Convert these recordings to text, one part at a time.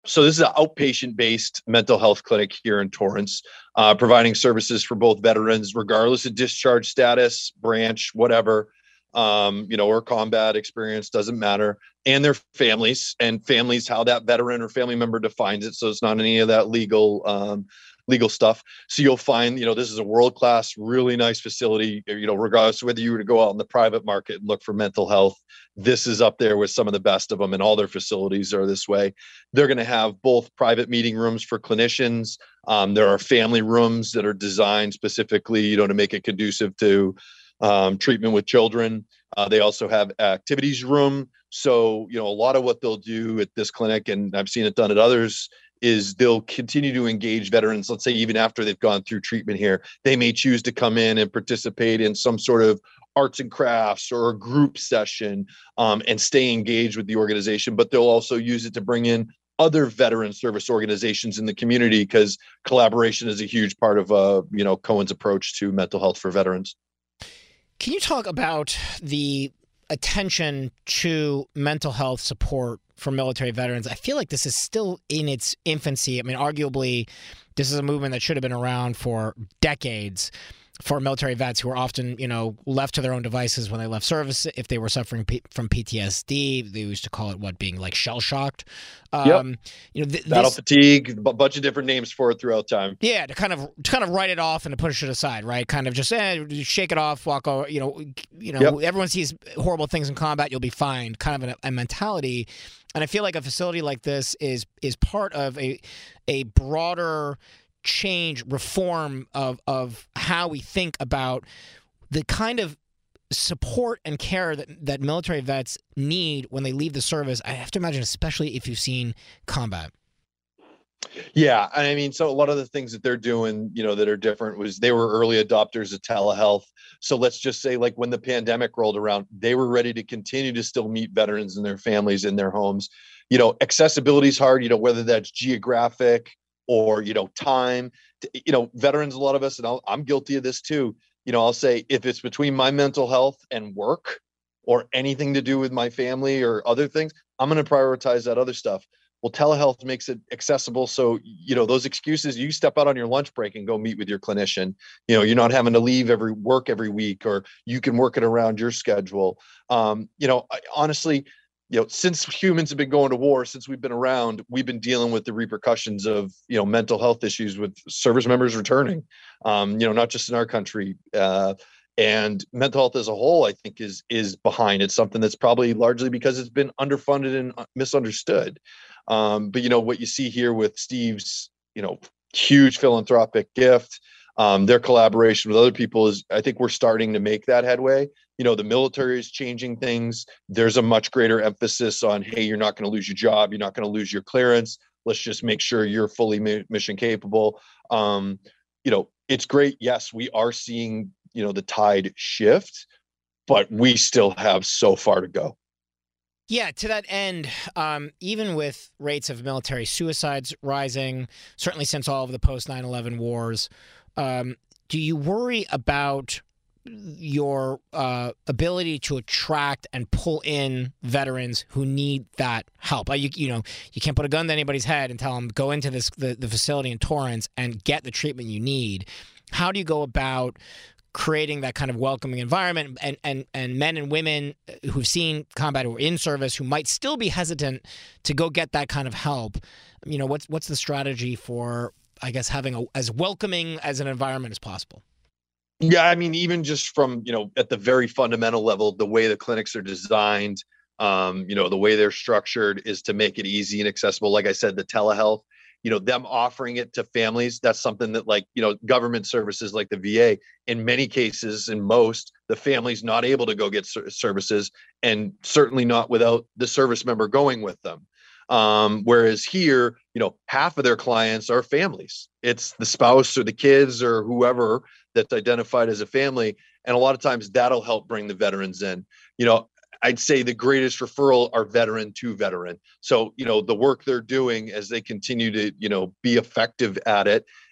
So this is an outpatient-based mental health clinic here in Torrance, providing services for both veterans, regardless of discharge status, branch, whatever, or combat experience, doesn't matter, and their families, and families, how that veteran or family member defines it. So it's not any of that legal stuff. So you'll find, this is a world-class, really nice facility, regardless of whether you were to go out in the private market and look for mental health. This is up there with some of the best of them, and all their facilities are this way. They're going to have both private meeting rooms for clinicians. There are family rooms that are designed specifically, to make it conducive to treatment with children. They also have activities room. So, a lot of what they'll do at this clinic, and I've seen it done at others, is they'll continue to engage veterans. Let's say even after they've gone through treatment here, they may choose to come in and participate in some sort of arts and crafts or a group session, and stay engaged with the organization. But they'll also use it to bring in other veteran service organizations in the community, because collaboration is a huge part of Cohen's approach to mental health for veterans. Can you talk about the attention to mental health support for military veterans? I feel like this is still in its infancy. I mean, arguably, this is a movement that should have been around for decades for military vets who are often, left to their own devices when they left service. If they were suffering from PTSD, they used to call it being like shell shocked. Battle fatigue, a bunch of different names for it throughout time. Yeah, to kind of write it off and to push it aside, right? Kind of just shake it off, walk over. Everyone sees horrible things in combat. You'll be fine. Kind of a mentality. And I feel like a facility like this is part of a broader change, reform of how we think about the kind of support and care that military vets need when they leave the service. I have to imagine, especially if you've seen combat. Yeah. I mean, so a lot of the things that they're doing, that are different, was they were early adopters of telehealth. So let's just say, like, when the pandemic rolled around, they were ready to continue to still meet veterans and their families in their homes. Accessibility is hard, whether that's geographic or, time. Veterans, a lot of us, and I'm guilty of this too. I'll say, if it's between my mental health and work or anything to do with my family or other things, I'm going to prioritize that other stuff. Well, telehealth makes it accessible. So, those excuses, you step out on your lunch break and go meet with your clinician. You're not having to leave work every week, or you can work it around your schedule. Honestly, since humans have been going to war, since we've been around, we've been dealing with the repercussions of, mental health issues with service members returning, not just in our country. And mental health as a whole, I think, is behind. It's something that's probably largely because it's been underfunded and misunderstood. But what you see here with Steve's, huge philanthropic gift, their collaboration with other people, is, I think we're starting to make that headway. The military is changing things. There's a much greater emphasis on, hey, you're not going to lose your job. You're not going to lose your clearance. Let's just make sure you're fully mission capable. It's great. Yes, we are seeing, the tide shift, but we still have so far to go. Yeah, to that end, even with rates of military suicides rising, certainly since all of the post 9/11 wars, do you worry about your ability to attract and pull in veterans who need that help? You can't put a gun to anybody's head and tell them, go into the facility in Torrance and get the treatment you need. How do you go about creating that kind of welcoming environment, and men and women who've seen combat, who are in service, who might still be hesitant to go get that kind of help? What's the strategy for, I guess, having as welcoming as an environment as possible? Yeah, I mean, even just from, at the very fundamental level, the way the clinics are designed, the way they're structured is to make it easy and accessible. Like I said, the telehealth, them offering it to families, that's something that, like, government services like the VA, in many cases, in most, the family's not able to go get services, and certainly not without the service member going with them. Whereas here, half of their clients are families. It's the spouse or the kids or whoever that's identified as a family. And a lot of times that'll help bring the veterans in. I'd say the greatest referral are veteran to veteran. So, the work they're doing as they continue to, be effective at it,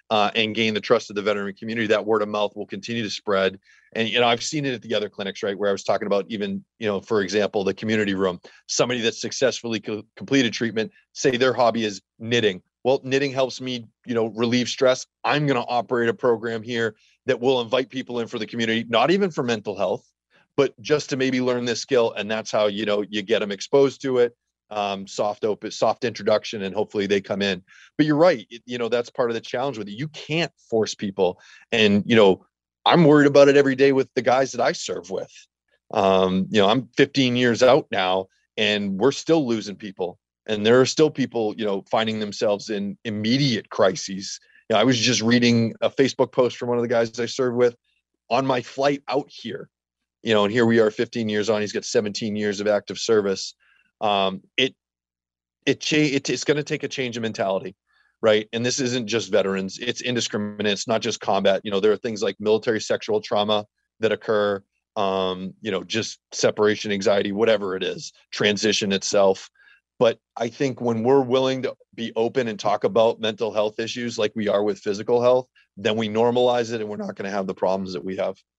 and gain the trust of the veteran community, that word of mouth will continue to spread. And, I've seen it at the other clinics, right, where I was talking about even, for example, the community room, somebody that successfully completed treatment, say their hobby is knitting. Well, knitting helps me, relieve stress. I'm going to operate a program here that will invite people in for the community, not even for mental health, but just to maybe learn this skill. And that's how, you get them exposed to it. Soft introduction, and hopefully they come in. But you're right. That's part of the challenge with it. You can't force people. And, I'm worried about it every day with the guys that I serve with. I'm 15 years out now, and we're still losing people. And there are still people, finding themselves in immediate crises. I was just reading a Facebook post from one of the guys I served with on my flight out here, and here we are 15 years on. He's got 17 years of active service. It's going to take a change of mentality, right? And this isn't just veterans, it's indiscriminate. It's not just combat. There are things like military sexual trauma that occur, just separation anxiety, whatever it is, transition itself. But I think when we're willing to be open and talk about mental health issues like we are with physical health, then we normalize it, and we're not going to have the problems that we have.